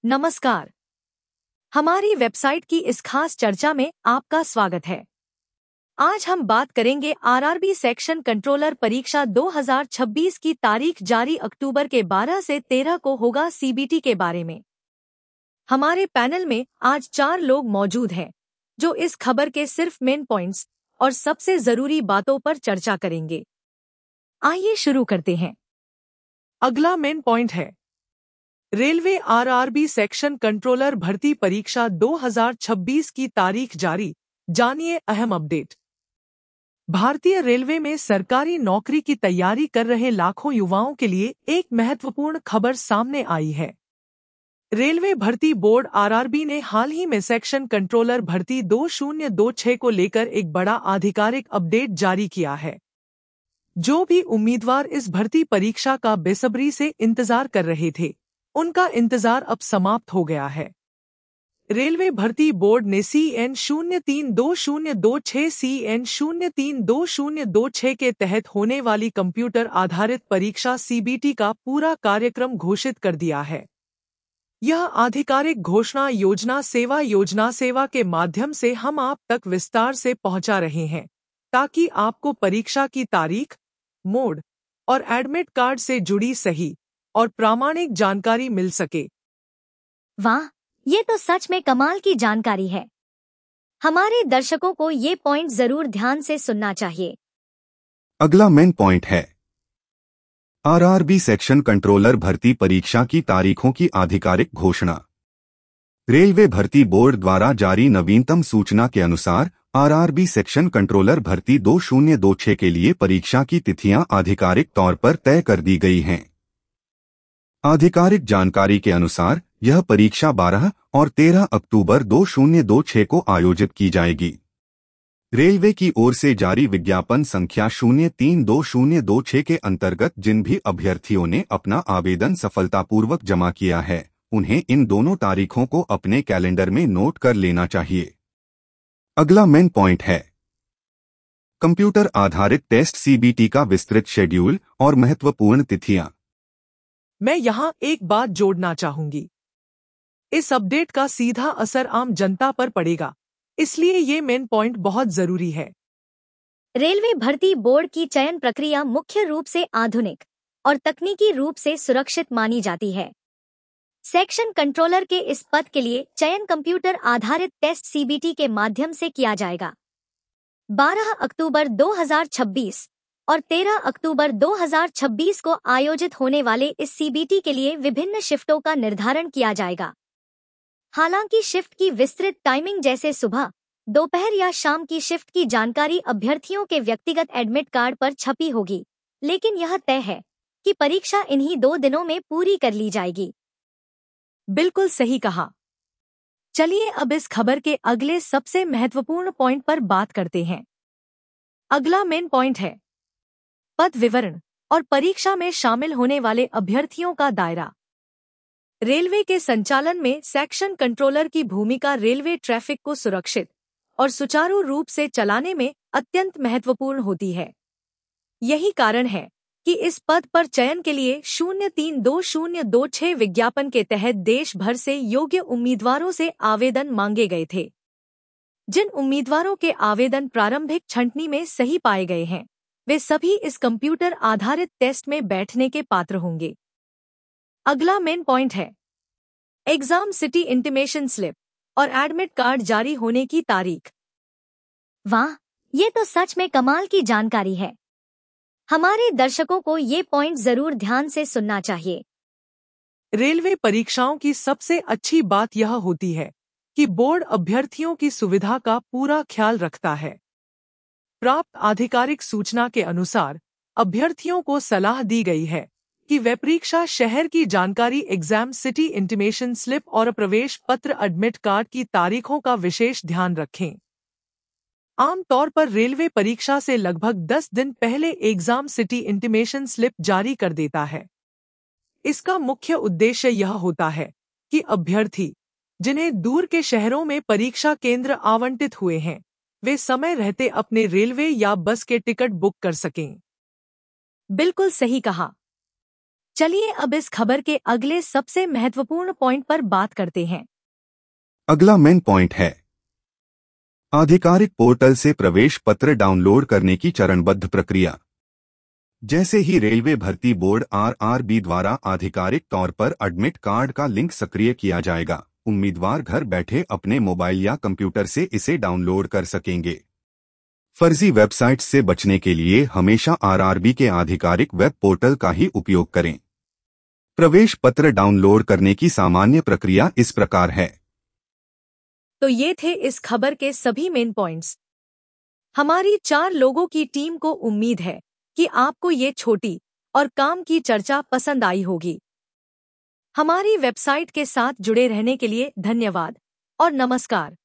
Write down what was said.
नमस्कार। हमारी वेबसाइट की इस खास चर्चा में आपका स्वागत है। आज हम बात करेंगे आरआरबी सेक्शन कंट्रोलर परीक्षा 2026 की तारीख जारी अक्टूबर के 12 से 13 को होगा सीबीटी के बारे में। हमारे पैनल में आज 4 लोग मौजूद हैं जो इस खबर के सिर्फ मेन पॉइंट्स और सबसे जरूरी बातों पर चर्चा करेंगे। आइए शुरू करते हैं। अगला मेन पॉइंट है रेलवे आरआरबी सेक्शन कंट्रोलर भर्ती परीक्षा 2026 की तारीख जारी। जानिए अहम अपडेट। भारतीय रेलवे में सरकारी नौकरी की तैयारी कर रहे लाखों युवाओं के लिए एक महत्वपूर्ण खबर सामने आई है। रेलवे भर्ती बोर्ड आरआरबी ने हाल ही में सेक्शन कंट्रोलर भर्ती 2026 को लेकर एक बड़ा आधिकारिक अपडेट जारी किया है। जो भी उम्मीदवार इस भर्ती परीक्षा का बेसब्री से इंतजार कर रहे थे, उनका इंतजार अब समाप्त हो गया है। रेलवे भर्ती बोर्ड ने CN 032026 CN 032026 के तहत होने वाली कंप्यूटर आधारित परीक्षा CBT का पूरा कार्यक्रम घोषित कर दिया है। यह आधिकारिक घोषणा योजना सेवा के माध्यम से हम आप तक विस्तार से पहुंचा रहे हैं, ताकि आपको परीक्षा की तारीख, मोड और एडमिट कार्ड से जुड़ी सही और प्रामाणिक जानकारी मिल सके। वाह, ये तो सच में कमाल की जानकारी है। हमारे दर्शकों को ये पॉइंट जरूर ध्यान से सुनना चाहिए। अगला मेन पॉइंट है आरआरबी सेक्शन कंट्रोलर भर्ती परीक्षा की तारीखों की आधिकारिक घोषणा। रेलवे भर्ती बोर्ड द्वारा जारी नवीनतम सूचना के अनुसार आरआरबी सेक्शन कंट्रोलर भर्ती 2026 के लिए परीक्षा की तिथियां आधिकारिक तौर पर तय कर दी गई हैं। आधिकारिक जानकारी के अनुसार यह परीक्षा 12 और 13 अक्टूबर 2026 को आयोजित की जाएगी। रेलवे की ओर से जारी विज्ञापन संख्या 032026 के अंतर्गत जिन भी अभ्यर्थियों ने अपना आवेदन सफलतापूर्वक जमा किया है, उन्हें इन दोनों तारीखों को अपने कैलेंडर में नोट कर लेना चाहिए। अगला मेन पॉइंट है कंप्यूटर आधारित टेस्ट CBT का विस्तृत शेड्यूल और महत्वपूर्ण तिथियां। मैं यहां एक बात जोड़ना चाहूंगी। इस अपडेट का सीधा असर आम जनता पर पड़ेगा, इसलिए ये मेन पॉइंट बहुत जरूरी है। रेलवे भर्ती बोर्ड की चयन प्रक्रिया मुख्य रूप से आधुनिक और तकनीकी रूप से सुरक्षित मानी जाती है। सेक्शन कंट्रोलर के इस पद के लिए चयन कंप्यूटर आधारित टेस्ट CBT के माध्यम से किया जाएगा। 12 अक्टूबर 2026 और 13 अक्टूबर 2026 को आयोजित होने वाले इस CBT के लिए विभिन्न शिफ्टों का निर्धारण किया जाएगा। हालांकि शिफ्ट की विस्तृत टाइमिंग जैसे सुबह, दोपहर या शाम की शिफ्ट की जानकारी अभ्यर्थियों के व्यक्तिगत एडमिट कार्ड पर छपी होगी, लेकिन यह तय है कि परीक्षा इन्हीं 2 दिनों में पूरी कर ली जाएगी। बिल्कुल सही कहा। चलिए अब इस खबर के अगले सबसे महत्वपूर्ण पॉइंट पर बात करते हैं। अगला मेन पॉइंट है पद विवरण और परीक्षा में शामिल होने वाले अभ्यर्थियों का दायरा। रेलवे के संचालन में सेक्शन कंट्रोलर की भूमिका रेलवे ट्रैफिक को सुरक्षित और सुचारू रूप से चलाने में अत्यंत महत्वपूर्ण होती है। यही कारण है कि इस पद पर चयन के लिए 032026 विज्ञापन के तहत देश भर से योग्य उम्मीदवारों से आवेदन मांगे गए थे। जिन उम्मीदवारों के आवेदन प्रारंभिक छंटनी में सही पाए गए हैं, वे सभी इस कंप्यूटर आधारित टेस्ट में बैठने के पात्र होंगे। अगला मेन पॉइंट है एग्जाम सिटी इंटीमेशन स्लिप और एडमिट कार्ड जारी होने की तारीख। वाह, ये तो सच में कमाल की जानकारी है। हमारे दर्शकों को ये पॉइंट जरूर ध्यान से सुनना चाहिए। रेलवे परीक्षाओं की सबसे अच्छी बात यह होती है कि बोर्ड अभ्यर्थियों की सुविधा का पूरा ख्याल रखता है। प्राप्त आधिकारिक सूचना के अनुसार अभ्यर्थियों को सलाह दी गई है कि वे परीक्षा शहर की जानकारी एग्जाम सिटी इंटीमेशन स्लिप और प्रवेश पत्र एडमिट कार्ड की तारीखों का विशेष ध्यान रखें। आमतौर पर रेलवे परीक्षा से लगभग 10 दिन पहले एग्जाम सिटी इंटीमेशन स्लिप जारी कर देता है। इसका मुख्य उद्देश्य यह होता है कि अभ्यर्थी जिन्हें दूर के शहरों में परीक्षा केंद्र आवंटित हुए हैं, वे समय रहते अपने रेलवे या बस के टिकट बुक कर सकें। बिल्कुल सही कहा। चलिए अब इस खबर के अगले सबसे महत्वपूर्ण पॉइंट पर बात करते हैं। अगला मेन पॉइंट है आधिकारिक पोर्टल से प्रवेश पत्र डाउनलोड करने की चरणबद्ध प्रक्रिया। जैसे ही रेलवे भर्ती बोर्ड आरआरबी द्वारा आधिकारिक तौर पर एडमिट कार्ड का लिंक सक्रिय किया जाएगा, उम्मीदवार घर बैठे अपने मोबाइल या कंप्यूटर से इसे डाउनलोड कर सकेंगे। फर्जी वेबसाइट से बचने के लिए हमेशा आरआरबी के आधिकारिक वेब पोर्टल का ही उपयोग करें। प्रवेश पत्र डाउनलोड करने की सामान्य प्रक्रिया इस प्रकार है। तो ये थे इस खबर के सभी मेन पॉइंट्स। हमारी 4 लोगों की टीम को उम्मीद है कि आपको ये छोटी और काम की चर्चा पसंद आई होगी। हमारी वेबसाइट के साथ जुड़े रहने के लिए धन्यवाद और नमस्कार।